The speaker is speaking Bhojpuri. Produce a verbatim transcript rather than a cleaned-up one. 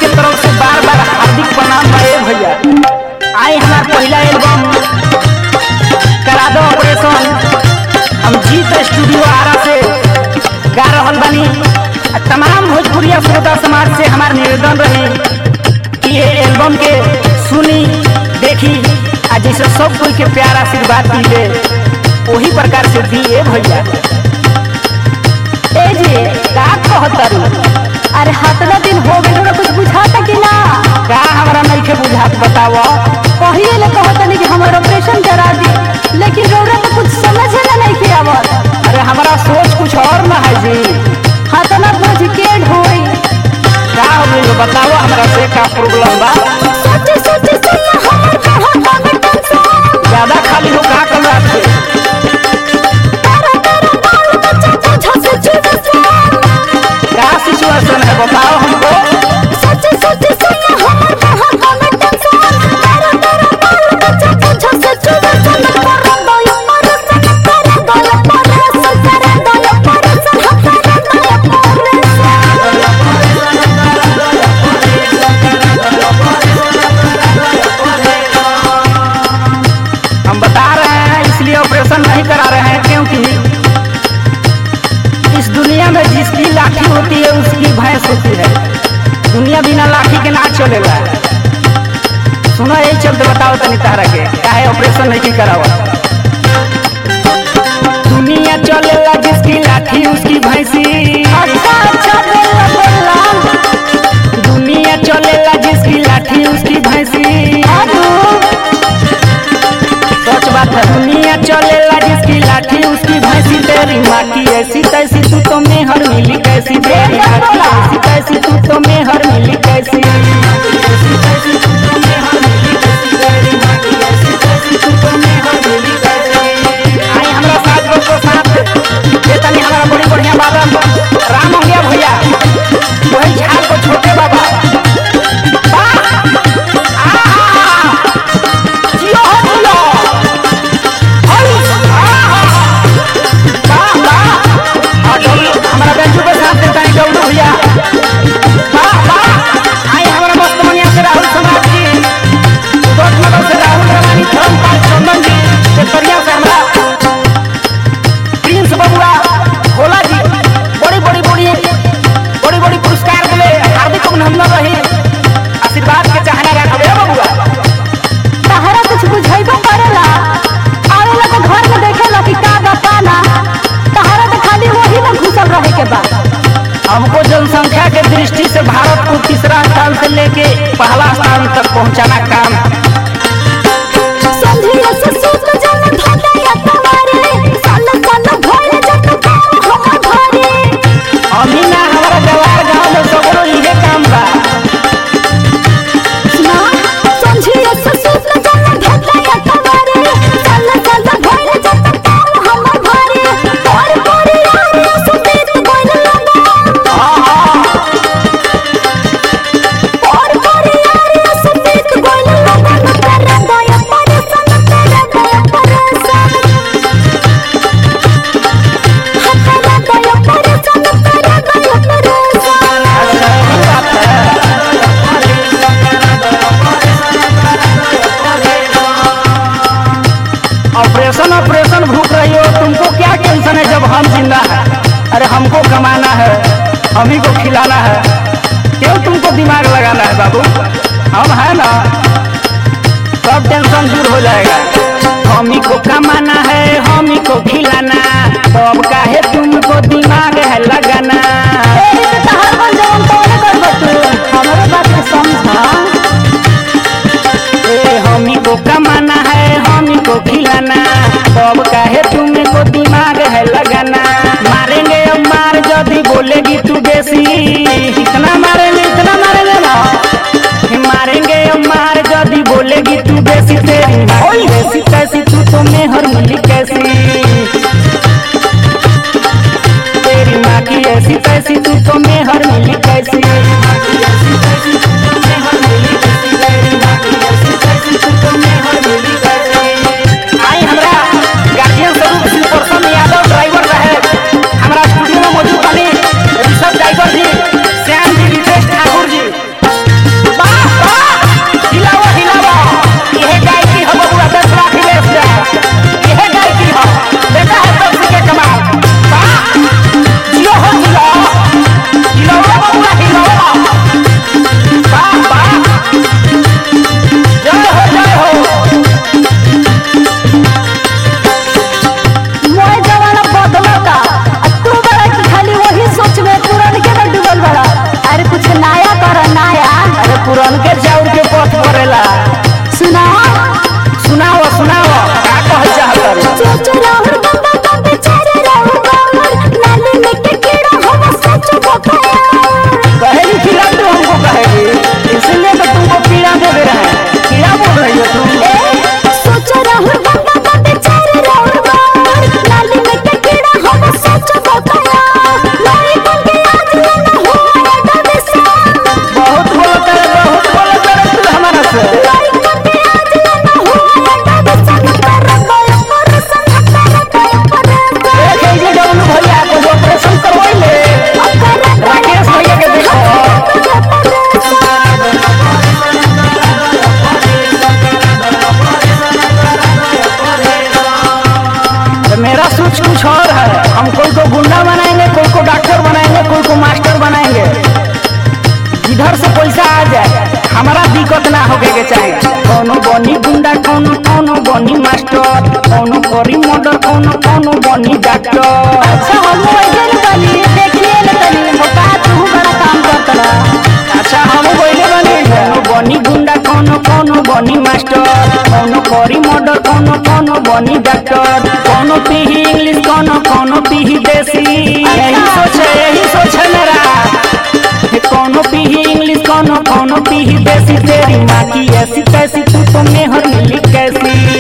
के तरफ से बार बार हार्दिक प्रणाम भाई भैया। आई हमार पहला एल्बम करा दो ऑपरेशन, हम जीत स्टूडियो आरा से गा रहल बानी। तमाम भोजपुरिया श्रोता समाज से हमार निवेदन रही कि ये एल्बम के सुनी देखी आ जैसे सब कोई के प्यार आशीर्वाद मिले वही प्रकार से दिए भैया। ए जी का कहतरी? अरे हतना दिन हो गए ना, कुछ बुझाता कि ना? का हमरा नहीं के बुझात बताओ। पहिले ले कहतनी कि हमार ऑपरेशन करा दी, लेकिन रौरा तो कुछ समझे ना नहीं के आवत। अरे हमारा सोच कुछ और ना है जी। हतना बुझ के ढोई का हो गइल बताओ, हमरा से का प्रॉब्लम बा? सोचे सोचे सुन हमर कहां कहां टेंशन ज्यादा खाली हो का कर रात के तारा तारा बाल बच्चा बुझा से चुनसन का सिचुएशन है बताओ हमको। सोचे सोचे सुन हमर कहां कहां टेंशन तारा तारा बाल बच्चा बुझा से चुनसन कर दो यो परसन कर दो यो परसन कर दो यो परसन कर दो यो परसन। हम बता रहे हैं इसलिए ऑपरेशन नहीं करा रहे हैं क्योंकि इस दुनिया में जिसकी लाठी होती है उसकी भैंस होती है। दुनिया बिना लाठी के ना चलेगा। सुनो यही चलते बताओ तनी तारा के काहे ऑपरेशन नहीं करावा। दुनिया चलेगा जिसकी लाठी उसकी भैंसी। अच्छा अच्छा बोला बोला दुनिया चलेगा जिसकी लाठी उसकी भैंसी। सच बात है। दुनिया चलेगा जिसकी लाठी उसकी भैंसी। तेरी माँ की ऐसी तैसी तू तो मेहर मिली कैसी। तेरी माँ की ऐसी तैसी तू तो मेहर मिली कैसी। ऐसी तैसी तू तो मेहर मिली कैसी। तेरी माँ की ऐसी तैसी तू तो मेहर मिली कैसी। आई हमरा साथ लोग को साथ ये तनी हमारा बड़ी बढ़िया बाबा राम हो गया भैया। वही झाड़ को छोटे बाबा आशीर्वाद के चाहना रखबे बबुआ। तहरा कुछ बुझाइबो करेला आवेला तो घर में देखेला कि का बताना। तहरा तो खाली वही में घुसल रहे के बा। हमको जनसंख्या के दृष्टि से भारत को तीसरा स्थान से लेके पहला स्थान तक पहुंचाना काम। संधिया से सूत जन धोता या तुम्हारे सन सन भोले जत काम हम भारी। अभी ना हमारा जवार गांव में सगरो इहे काम बा। ना संधिया से सूत जन धोता या तुम्हारे सन सन भोले जत काम हम भारी। और कोरी यार सुबीत बोल लगा और कोरी यार सुबीत बोल लगा कर दो या परसन कर दो या परसन हकला दो या परसन कर दो या परसन। ऑपरेशन ऑपरेशन भूख रही हो, तुमको क्या टेंशन है जब हम जिंदा है। अरे हमको कमाना है, हम ही को खिलाना है, क्यों तुमको दिमाग लगाना है बाबू। हम है ना, सब टेंशन दूर हो जाएगा। हम ही को कमाना है, हम ही को खिलाना, तो अब काहे तुमको दिमाग है लगाना। एही से तहर बन जवन तोने करबो तू हमरे बात के समझा। ए हम ही को कमाना है, हम ही को खिलाना, तो अब काहे तुमको दिमाग है लगाना। मारेंगे अब मार जदी बोलेगी तू बेसी। इतना मारेंगे इतना मारेंगे ना, मारेंगे अब मार जदी बोलेगी तू बेसी। तेरी माँ की ऐसी तैसी तू तो मेहर मिली कैसी। तेरी माँ की ऐसी तैसी तू तो मेहर मिली कैसी। आई हमरा गार्जियन स्वरूप सुपरसन यादव ड्राइवर रहे हमरा स्टूडियो में मौजूद बनी ऋषभ ड्राइवर जी, श्याम जी, रितेश ठाकुर जी। बाबा बेचारे रोडवा नाली में के कीड़ा हम सोच बताया लाई बंदे आज न हुआ डबसा बहुत बोलता है बहुत बोलता है तू हमारा से लाई बंदे आज न हुआ डबसा कर गए ऑपरेशन कर गए ऑपरेशन एक ही जे डबलू भैया को ऑपरेशन करवाइले राकेश भैया के देखो मेरा सोच कुछ और है। हम कोई को गुंडा बनाएंगे, कोई को डॉक्टर बनाएंगे, कोई को मास्टर बनाएंगे। इधर से पैसा आ जाए, हमारा दिक्कत ना होके के चाहिए। कोनो बनी गुंडा, कोनो कोनो बनी मास्टर, कोनो करी मर्डर, कोनो कोनो बनी डॉक्टर। अच्छा हम वैसे न बनी देखिए न तनी मोटा तू बड़ा काम करतला अच्छा हम बोले बने कोनो बनी गुंडा, कोनो कोनो बनी मास्टर, कोनो करी मर्डर, कोनो कोनो बनी डॉक्टर, कोनो पीही इंग्लिश, कोनो कोनो पीही देसी। यही सोच है, यही सोच है मेरा। कोनो पीही इंग्लिश, कोनो कोनो पीही देसी। तेरी माँ की ऐसी कैसी, तू तो मेहर मिली कैसी।